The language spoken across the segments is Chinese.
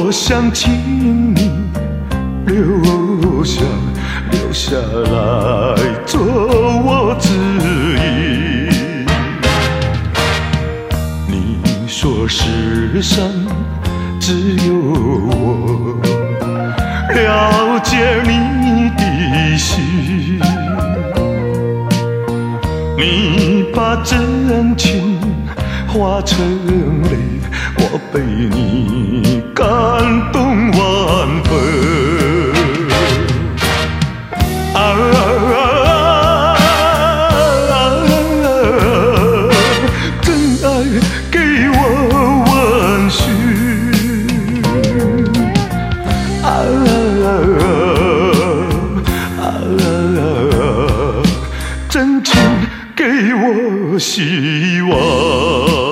我想请你留下来，做我知音。你说世上只有我了解你的心，你把真情化成泪，我被你感动万分。真爱给我温煦，真情给我希望。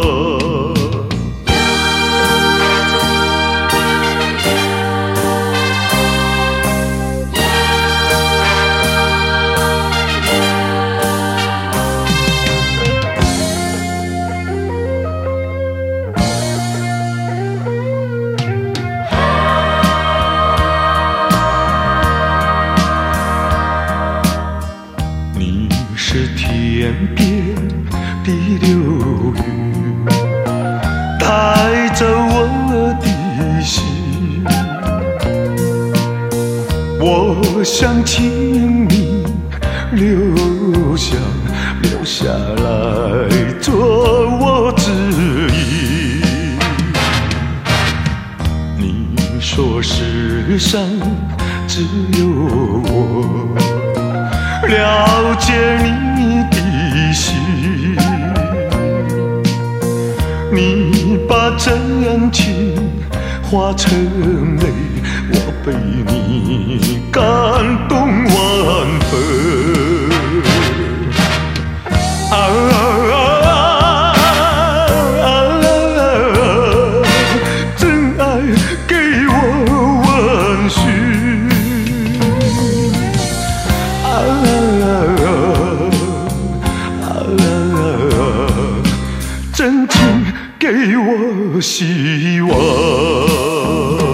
是天边的流云，带走我的心。我想请你留下来，做我知音。你说世上只有我了解你的心，你把真情化成泪，我被你感动万分。真爱给我温煦。真情给我希望。